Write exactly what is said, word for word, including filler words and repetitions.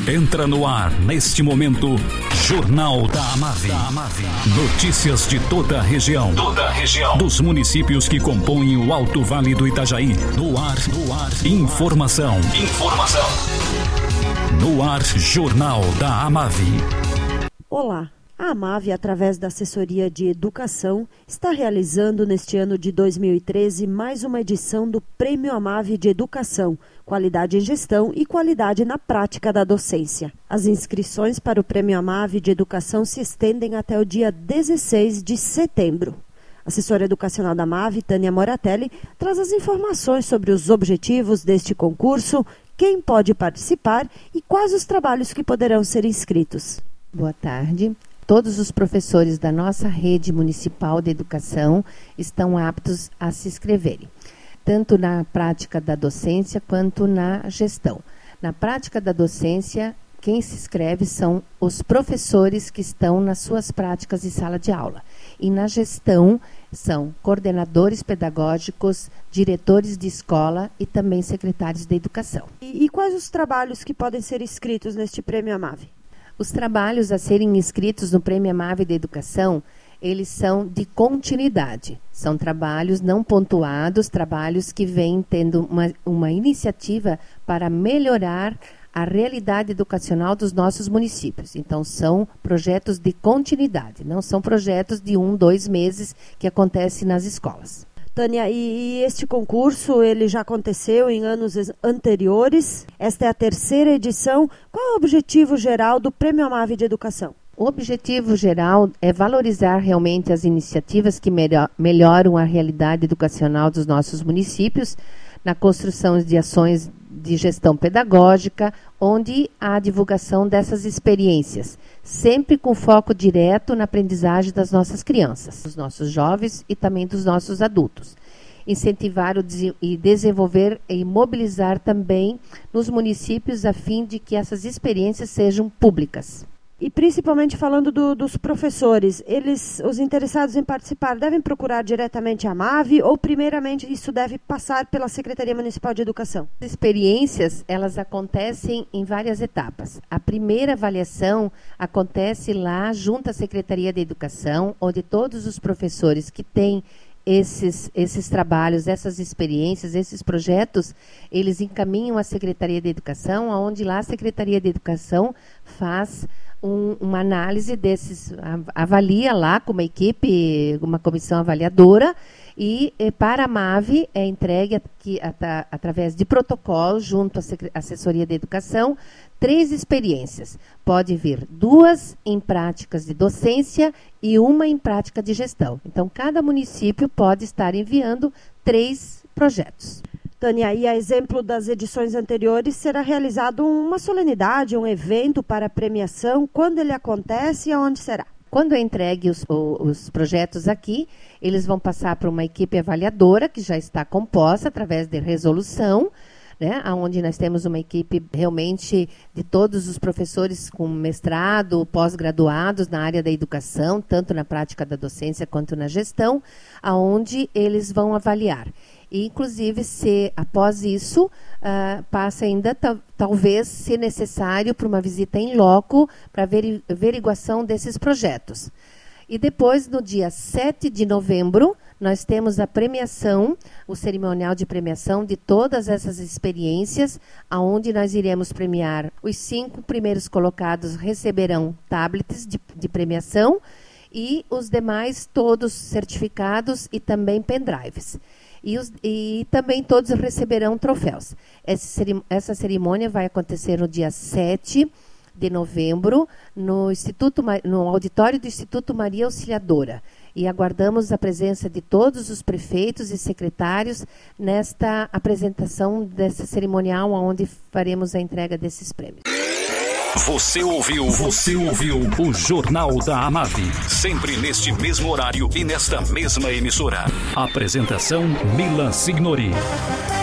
Entra no ar, neste momento, Jornal da Amave. Notícias de toda a região. Toda a região. Dos municípios que compõem o Alto Vale do Itajaí. No ar, no ar. Informação. Informação. No ar, Jornal da Amave. Olá. A Amave, através da Assessoria de Educação, está realizando neste ano de dois mil e treze mais uma edição do Prêmio Amave de Educação, Qualidade em Gestão e Qualidade na Prática da Docência. As inscrições para o Prêmio Amave de Educação se estendem até o dia dezesseis de setembro. A assessora educacional da Amave, Tânia Moratelli, traz as informações sobre os objetivos deste concurso, quem pode participar e quais os trabalhos que poderão ser inscritos. Boa tarde. Todos os professores da nossa rede municipal de educação estão aptos a se inscreverem, tanto na prática da docência quanto na gestão. Na prática da docência, quem se inscreve são os professores que estão nas suas práticas de sala de aula. E na gestão são coordenadores pedagógicos, diretores de escola e também secretários de educação. E, e quais os trabalhos que podem ser inscritos neste Prêmio Amave? Os trabalhos a serem inscritos no Prêmio Amave de Educação, eles são de continuidade. São trabalhos não pontuados, trabalhos que vêm tendo uma, uma iniciativa para melhorar a realidade educacional dos nossos municípios. Então, são projetos de continuidade, não são projetos de um, dois meses que acontecem nas escolas. Tânia, e, e este concurso, ele já aconteceu em anos anteriores. Esta é a terceira edição. Qual é o objetivo geral do Prêmio Amave de Educação? O objetivo geral é valorizar realmente as iniciativas que melhor, melhoram a realidade educacional dos nossos municípios, na construção de ações de gestão pedagógica, onde há a divulgação dessas experiências, sempre com foco direto na aprendizagem das nossas crianças, dos nossos jovens e também dos nossos adultos. Incentivar o des- e desenvolver e mobilizar também nos municípios a fim de que essas experiências sejam públicas. E principalmente falando do, dos professores, eles, os interessados em participar, devem procurar diretamente a Amave ou primeiramente isso deve passar pela Secretaria Municipal de Educação? As experiências, elas acontecem em várias etapas. A primeira avaliação acontece lá junto à Secretaria de Educação, onde todos os professores que têm esses, esses trabalhos, essas experiências, esses projetos, eles encaminham à Secretaria de Educação, onde lá a Secretaria de Educação faz Um, uma análise desses, avalia lá com uma equipe, uma comissão avaliadora e, e para a Amave é entregue aqui, at, através de protocolo junto à Assessoria de Educação, três experiências. Pode vir duas em práticas de docência e uma em prática de gestão. Então, cada município pode estar enviando três projetos. Tânia, e a exemplo das edições anteriores, será realizado uma solenidade, um evento para premiação. Quando ele acontece e aonde será? Quando é entregue os, os projetos aqui, eles vão passar para uma equipe avaliadora, que já está composta através de resolução, né, onde nós temos uma equipe realmente de todos os professores com mestrado, pós-graduados na área da educação, tanto na prática da docência quanto na gestão, aonde eles vão avaliar. E, inclusive, se após isso, uh, passa ainda, ta- talvez, se necessário, para uma visita em loco, para averi- averiguação desses projetos. E depois, no dia sete de novembro, nós temos a premiação, o cerimonial de premiação de todas essas experiências, onde nós iremos premiar os cinco primeiros colocados receberão tablets de, de premiação e os demais todos certificados e também pendrives. E, os, e também todos receberão troféus. Essa, essa cerimônia vai acontecer no dia sete de novembro, no, Instituto, no auditório do Instituto Maria Auxiliadora. E aguardamos a presença de todos os prefeitos e secretários nesta apresentação dessa cerimonial, onde faremos a entrega desses prêmios. Você ouviu, você ouviu o Jornal da Amave, sempre neste mesmo horário e nesta mesma emissora. Apresentação Milan Signori.